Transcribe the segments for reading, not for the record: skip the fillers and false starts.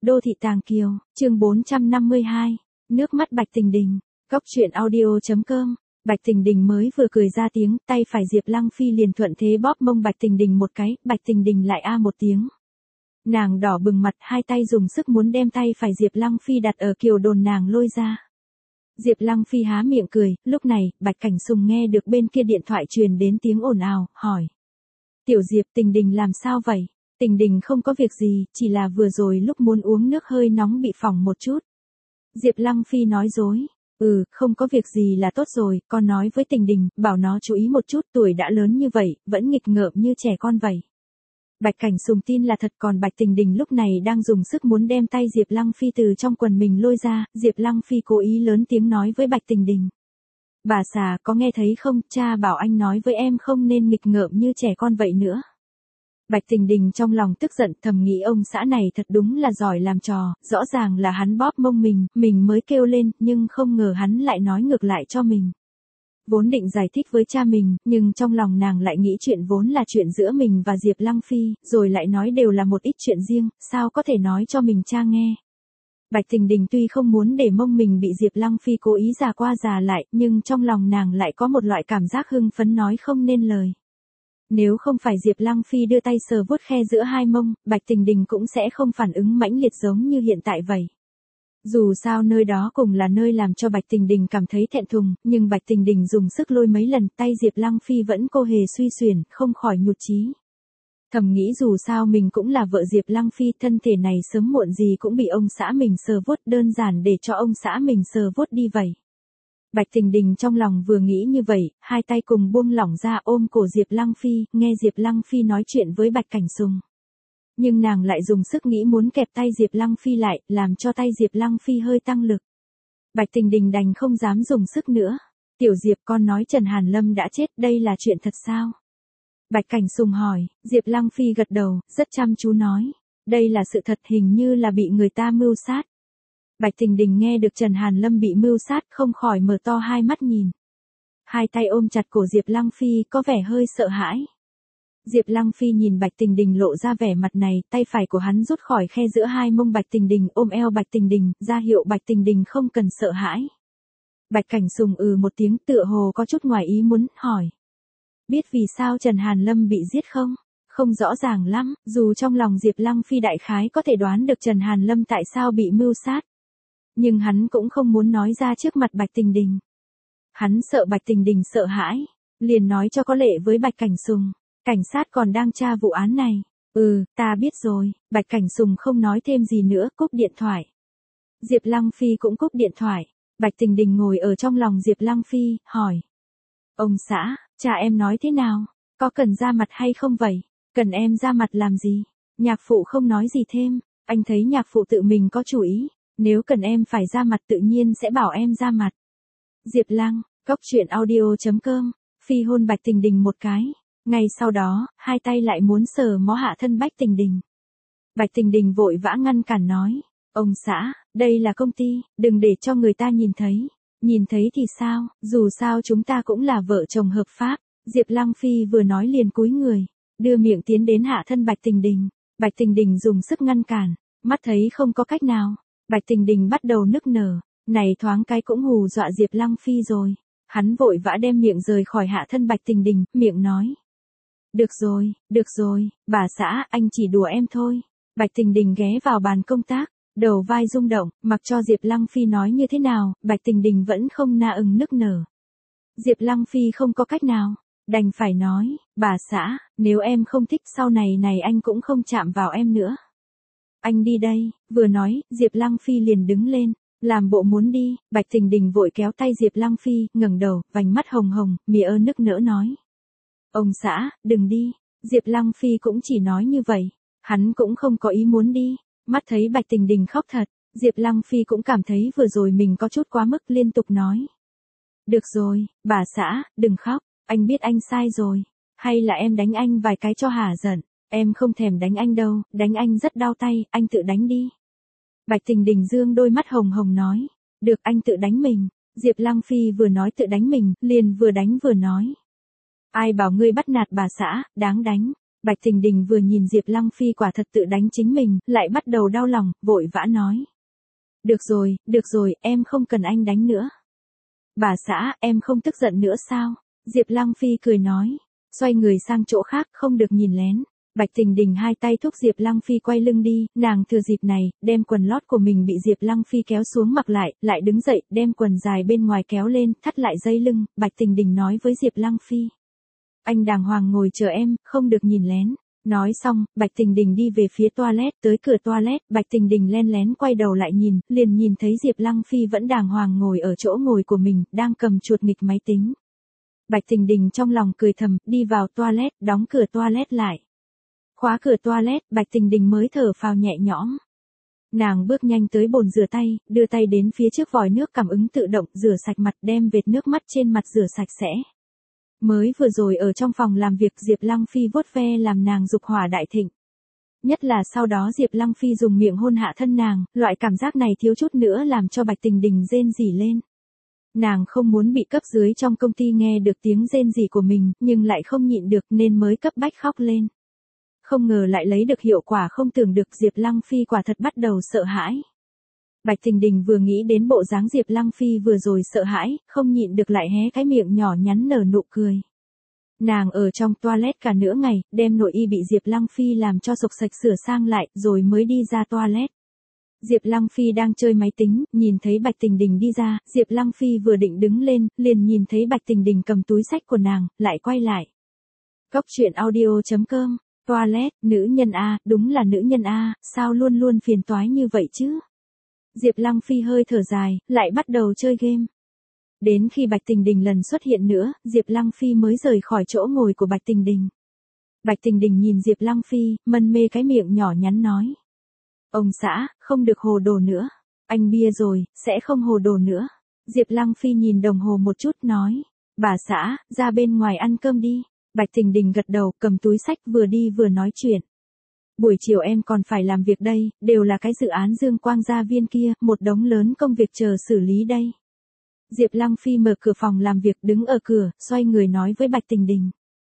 Đô thị Tàng Kiều, chương 452, nước mắt Bạch Tình Đình, Cóc truyện audio.com. Bạch Tình Đình mới vừa cười ra tiếng, tay phải Diệp Lăng Phi liền thuận thế bóp mông Bạch Tình Đình một cái, Bạch Tình Đình lại a một tiếng. Nàng đỏ bừng mặt, hai tay dùng sức muốn đem tay phải Diệp Lăng Phi đặt ở kiều đồn nàng lôi ra. Diệp Lăng Phi há miệng cười, lúc này, Bạch Cảnh Sùng nghe được bên kia điện thoại truyền đến tiếng ồn ào, hỏi. Tiểu Diệp, Tình Đình làm sao vậy? Tình Đình không có việc gì, chỉ là vừa rồi lúc muốn uống nước hơi nóng bị phỏng một chút. Diệp Lăng Phi nói dối. Không có việc gì là tốt rồi, con nói với Tình Đình, bảo nó chú ý một chút, tuổi đã lớn như vậy, vẫn nghịch ngợm như trẻ con vậy. Bạch Cảnh Sùng tin là thật, còn Bạch Tình Đình lúc này đang dùng sức muốn đem tay Diệp Lăng Phi từ trong quần mình lôi ra, Diệp Lăng Phi cố ý lớn tiếng nói với Bạch Tình Đình. Bà già có nghe thấy không, cha bảo anh nói với em không nên nghịch ngợm như trẻ con vậy nữa. Bạch Tình Đình trong lòng tức giận, thầm nghĩ ông xã này thật đúng là giỏi làm trò, rõ ràng là hắn bóp mông mình mới kêu lên, nhưng không ngờ hắn lại nói ngược lại cho mình. Vốn định giải thích với cha mình, nhưng trong lòng nàng lại nghĩ chuyện vốn là chuyện giữa mình và Diệp Lăng Phi, rồi lại nói đều là một ít chuyện riêng, sao có thể nói cho mình cha nghe. Bạch Tình Đình tuy không muốn để mông mình bị Diệp Lăng Phi cố ý già qua già lại, nhưng trong lòng nàng lại có một loại cảm giác hưng phấn nói không nên lời. Nếu không phải Diệp Lăng Phi đưa tay sờ vuốt khe giữa hai mông, Bạch Tình Đình cũng sẽ không phản ứng mãnh liệt giống như hiện tại vậy. Dù sao nơi đó cùng là nơi làm cho Bạch Tình Đình cảm thấy thẹn thùng, nhưng Bạch Tình Đình dùng sức lôi mấy lần, tay Diệp Lăng Phi vẫn cô hề suy xuyển, không khỏi nhụt chí. Thầm nghĩ dù sao mình cũng là vợ Diệp Lăng Phi, thân thể này sớm muộn gì cũng bị ông xã mình sờ vuốt, đơn giản để cho ông xã mình sờ vuốt đi vậy. Bạch Tình Đình trong lòng vừa nghĩ như vậy, hai tay cùng buông lỏng ra ôm cổ Diệp Lăng Phi, nghe Diệp Lăng Phi nói chuyện với Bạch Cảnh Sùng. Nhưng nàng lại dùng sức nghĩ muốn kẹp tay Diệp Lăng Phi lại, làm cho tay Diệp Lăng Phi hơi tăng lực. Bạch Tình Đình đành không dám dùng sức nữa. Tiểu Diệp, con nói Trần Hàn Lâm đã chết, đây là chuyện thật sao? Bạch Cảnh Sùng hỏi, Diệp Lăng Phi gật đầu, rất chăm chú nói. Đây là sự thật, hình như là bị người ta mưu sát. Bạch Tình Đình nghe được Trần Hàn Lâm bị mưu sát không khỏi mở to hai mắt nhìn. Hai tay ôm chặt cổ Diệp Lăng Phi có vẻ hơi sợ hãi. Diệp Lăng Phi nhìn Bạch Tình Đình lộ ra vẻ mặt này, tay phải của hắn rút khỏi khe giữa hai mông Bạch Tình Đình, ôm eo Bạch Tình Đình, ra hiệu Bạch Tình Đình không cần sợ hãi. Bạch Cảnh Sùng một tiếng tựa hồ có chút ngoài ý muốn, hỏi. Biết vì sao Trần Hàn Lâm bị giết không? Không rõ ràng lắm, dù trong lòng Diệp Lăng Phi đại khái có thể đoán được Trần Hàn Lâm tại sao bị mưu sát. Nhưng hắn cũng không muốn nói ra trước mặt Bạch Tình Đình. Hắn sợ Bạch Tình Đình sợ hãi, liền nói cho có lệ với Bạch Cảnh Sùng. Cảnh sát còn đang tra vụ án này. Ta biết rồi. Bạch Cảnh Sùng không nói thêm gì nữa, cúp điện thoại. Diệp Lăng Phi cũng cúp điện thoại. Bạch Tình Đình ngồi ở trong lòng Diệp Lăng Phi, hỏi. Ông xã, cha em nói thế nào? Có cần ra mặt hay không vậy? Cần em ra mặt làm gì? Nhạc phụ không nói gì thêm. Anh thấy nhạc phụ tự mình có chủ ý. Nếu cần em phải ra mặt tự nhiên sẽ bảo em ra mặt. Diệp Lăng, Cóc truyện audio.com. Phi hôn Bạch Tình Đình một cái. Ngay sau đó, hai tay lại muốn sờ mó hạ thân Bạch Tình Đình. Bạch Tình Đình vội vã ngăn cản nói. Ông xã, đây là công ty, đừng để cho người ta nhìn thấy. Nhìn thấy thì sao, dù sao chúng ta cũng là vợ chồng hợp pháp. Diệp Lăng Phi vừa nói liền cúi người, đưa miệng tiến đến hạ thân Bạch Tình Đình. Bạch Tình Đình dùng sức ngăn cản, mắt thấy không có cách nào. Bạch Tình Đình bắt đầu nức nở, này thoáng cái cũng hù dọa Diệp Lăng Phi rồi. Hắn vội vã đem miệng rời khỏi hạ thân Bạch Tình Đình, miệng nói. Được rồi, bà xã, anh chỉ đùa em thôi. Bạch Tình Đình ghé vào bàn công tác, đầu vai rung động, mặc cho Diệp Lăng Phi nói như thế nào, Bạch Tình Đình vẫn không nức nở. Diệp Lăng Phi không có cách nào, đành phải nói, bà xã, nếu em không thích sau này anh cũng không chạm vào em nữa. Anh đi đây, vừa nói, Diệp Lăng Phi liền đứng lên, làm bộ muốn đi, Bạch Tình Đình vội kéo tay Diệp Lăng Phi, ngẩng đầu, vành mắt hồng hồng, mỉa nức nở nói. Ông xã, đừng đi. Diệp Lăng Phi cũng chỉ nói như vậy, hắn cũng không có ý muốn đi. Mắt thấy Bạch Tình Đình khóc thật, Diệp Lăng Phi cũng cảm thấy vừa rồi mình có chút quá mức, liên tục nói. Được rồi, bà xã, đừng khóc, anh biết anh sai rồi. Hay là em đánh anh vài cái cho hả giận. Em không thèm đánh anh đâu, đánh anh rất đau tay, anh tự đánh đi. Bạch Tình Đình dương đôi mắt hồng hồng nói. Được, anh tự đánh mình. Diệp Lăng Phi vừa nói tự đánh mình, liền vừa đánh vừa nói. Ai bảo ngươi bắt nạt bà xã, đáng đánh. Bạch Tình Đình vừa nhìn Diệp Lăng Phi quả thật tự đánh chính mình, lại bắt đầu đau lòng, vội vã nói. Được rồi, em không cần anh đánh nữa. Bà xã, em không tức giận nữa sao? Diệp Lăng Phi cười nói. Xoay người sang chỗ khác, không được nhìn lén. Bạch Tình Đình hai tay thúc Diệp Lăng Phi quay lưng đi, nàng thừa dịp này, đem quần lót của mình bị Diệp Lăng Phi kéo xuống mặc lại đứng dậy, đem quần dài bên ngoài kéo lên, thắt lại dây lưng, Bạch Tình Đình nói với Diệp Lăng Phi. Anh đàng hoàng ngồi chờ em, không được nhìn lén. Nói xong, Bạch Tình Đình đi về phía toilet, tới cửa toilet, Bạch Tình Đình len lén quay đầu lại nhìn, liền nhìn thấy Diệp Lăng Phi vẫn đàng hoàng ngồi ở chỗ ngồi của mình, đang cầm chuột nghịch máy tính. Bạch Tình Đình trong lòng cười thầm, đi vào toilet, đóng cửa toilet lại. Khóa cửa toilet, Bạch Tình Đình mới thở phào nhẹ nhõm. Nàng bước nhanh tới bồn rửa tay, đưa tay đến phía trước vòi nước cảm ứng tự động, rửa sạch mặt, đem vệt nước mắt trên mặt rửa sạch sẽ. Mới vừa rồi ở trong phòng làm việc Diệp Lăng Phi vuốt ve làm nàng dục hỏa đại thịnh. Nhất là sau đó Diệp Lăng Phi dùng miệng hôn hạ thân nàng, loại cảm giác này thiếu chút nữa làm cho Bạch Tình Đình rên rỉ lên. Nàng không muốn bị cấp dưới trong công ty nghe được tiếng rên rỉ của mình, nhưng lại không nhịn được nên mới cấp bách khóc lên. Không ngờ lại lấy được hiệu quả không tưởng được, Diệp Lăng Phi quả thật bắt đầu sợ hãi. Bạch Tình Đình vừa nghĩ đến bộ dáng Diệp Lăng Phi vừa rồi sợ hãi, không nhịn được lại hé cái miệng nhỏ nhắn nở nụ cười. Nàng ở trong toilet cả nửa ngày, đem nội y bị Diệp Lăng Phi làm cho sộc sạch sửa sang lại, rồi mới đi ra toilet. Diệp Lăng Phi đang chơi máy tính, nhìn thấy Bạch Tình Đình đi ra, Diệp Lăng Phi vừa định đứng lên, liền nhìn thấy Bạch Tình Đình cầm túi xách của nàng, lại quay lại. Cốc truyện audio.com, toilet, nữ nhân A, đúng là nữ nhân A, sao luôn luôn phiền toái như vậy chứ? Diệp Lăng Phi hơi thở dài, lại bắt đầu chơi game. Đến khi Bạch Tình Đình lần xuất hiện nữa, Diệp Lăng Phi mới rời khỏi chỗ ngồi của Bạch Tình Đình. Bạch Tình Đình nhìn Diệp Lăng Phi, mân mê cái miệng nhỏ nhắn nói. Ông xã, không được hồ đồ nữa. Anh bia rồi, sẽ không hồ đồ nữa. Diệp Lăng Phi nhìn đồng hồ một chút nói. Bà xã, ra bên ngoài ăn cơm đi. Bạch Tình Đình gật đầu, cầm túi xách vừa đi vừa nói chuyện. Buổi chiều em còn phải làm việc đây, đều là cái dự án Dương Quang Gia Viên kia, một đống lớn công việc chờ xử lý đây. Diệp Lăng Phi mở cửa phòng làm việc, đứng ở cửa, xoay người nói với Bạch Tình Đình.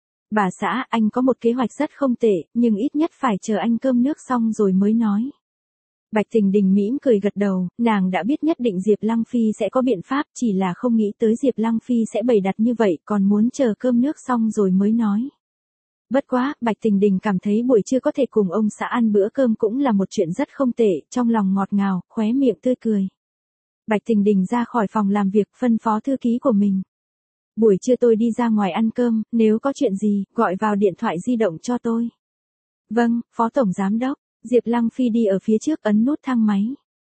Bà xã, anh có một kế hoạch rất không tệ, nhưng ít nhất phải chờ anh cơm nước xong rồi mới nói. Bạch Tình Đình mỉm cười gật đầu, nàng đã biết nhất định Diệp Lăng Phi sẽ có biện pháp, chỉ là không nghĩ tới Diệp Lăng Phi sẽ bày đặt như vậy, còn muốn chờ cơm nước xong rồi mới nói. Bất quá, Bạch Tình Đình cảm thấy buổi trưa có thể cùng ông xã ăn bữa cơm cũng là một chuyện rất không tệ, trong lòng ngọt ngào, khóe miệng tươi cười. Bạch Tình Đình ra khỏi phòng làm việc, phân phó thư ký của mình. Buổi trưa tôi đi ra ngoài ăn cơm, nếu có chuyện gì, gọi vào điện thoại di động cho tôi. Vâng, Phó Tổng Giám Đốc. Diệp Lăng Phi đi ở phía trước ấn nút thang máy.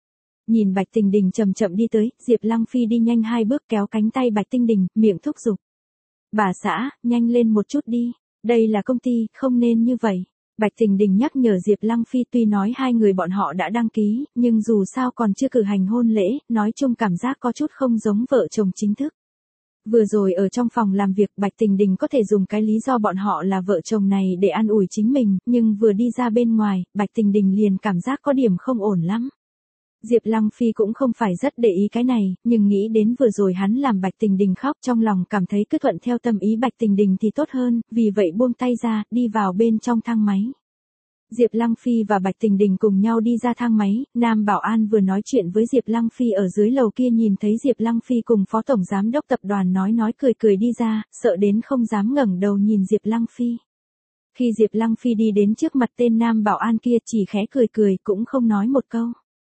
Nhìn Bạch Tình Đình chậm chậm đi tới, Diệp Lăng Phi đi nhanh 2 bước kéo cánh tay Bạch Tình Đình, miệng thúc giục. Bà xã, nhanh lên một chút đi. Đây là công ty, không nên như vậy. Bạch Tình Đình nhắc nhở Diệp Lăng Phi, tuy nói hai người bọn họ đã đăng ký, nhưng dù sao còn chưa cử hành hôn lễ, nói chung cảm giác có chút không giống vợ chồng chính thức. Vừa rồi ở trong phòng làm việc Bạch Tình Đình có thể dùng cái lý do bọn họ là vợ chồng này để an ủi chính mình, nhưng vừa đi ra bên ngoài, Bạch Tình Đình liền cảm giác có điểm không ổn lắm. Diệp Lăng Phi cũng không phải rất để ý cái này, nhưng nghĩ đến vừa rồi hắn làm Bạch Tình Đình khóc, trong lòng cảm thấy cứ thuận theo tâm ý Bạch Tình Đình thì tốt hơn, vì vậy buông tay ra, đi vào bên trong thang máy. Diệp Lăng Phi và Bạch Tình Đình cùng nhau đi ra thang máy, nam bảo an vừa nói chuyện với Diệp Lăng Phi ở dưới lầu kia nhìn thấy Diệp Lăng Phi cùng Phó Tổng Giám Đốc tập đoàn nói cười đi ra, sợ đến không dám ngẩng đầu nhìn Diệp Lăng Phi. Khi Diệp Lăng Phi đi đến trước mặt tên nam bảo an kia chỉ khẽ cười cũng không nói một câu.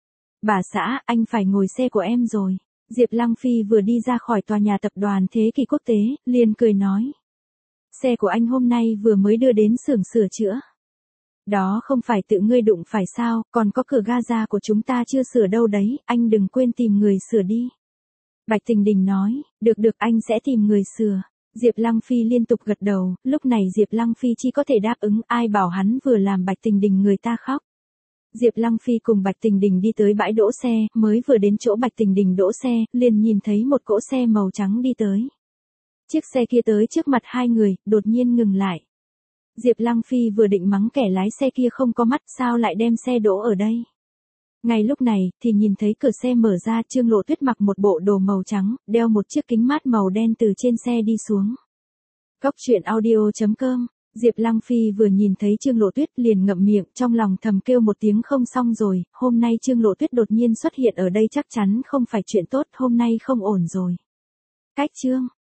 Bà xã, anh phải ngồi xe của em rồi. Diệp Lăng Phi vừa đi ra khỏi tòa nhà tập đoàn Thế Kỷ Quốc tế, liền cười nói. Xe của anh hôm nay vừa mới đưa đến xưởng sửa chữa. Đó không phải tự ngươi đụng phải sao, còn có cửa gaza của chúng ta chưa sửa đâu đấy, anh đừng quên tìm người sửa đi. Bạch Tình Đình nói, được anh sẽ tìm người sửa. Diệp Lăng Phi liên tục gật đầu, lúc này Diệp Lăng Phi chỉ có thể đáp ứng, ai bảo hắn vừa làm Bạch Tình Đình người ta khóc. Diệp Lăng Phi cùng Bạch Tình Đình đi tới bãi đỗ xe, mới vừa đến chỗ Bạch Tình Đình đỗ xe, liền nhìn thấy một cỗ xe màu trắng đi tới. Chiếc xe kia tới trước mặt hai người, đột nhiên ngừng lại. Diệp Lăng Phi vừa định mắng kẻ lái xe kia không có mắt, sao lại đem xe đỗ ở đây. Ngay lúc này, thì nhìn thấy cửa xe mở ra, Trương Lộ Tuyết mặc một bộ đồ màu trắng, đeo một chiếc kính mát màu đen từ trên xe đi xuống. Cốc truyện audio.com Diệp Lăng Phi vừa nhìn thấy Trương Lộ Tuyết liền ngậm miệng, trong lòng thầm kêu một tiếng không xong rồi, hôm nay Trương Lộ Tuyết đột nhiên xuất hiện ở đây chắc chắn không phải chuyện tốt, hôm nay không ổn rồi. Cách chương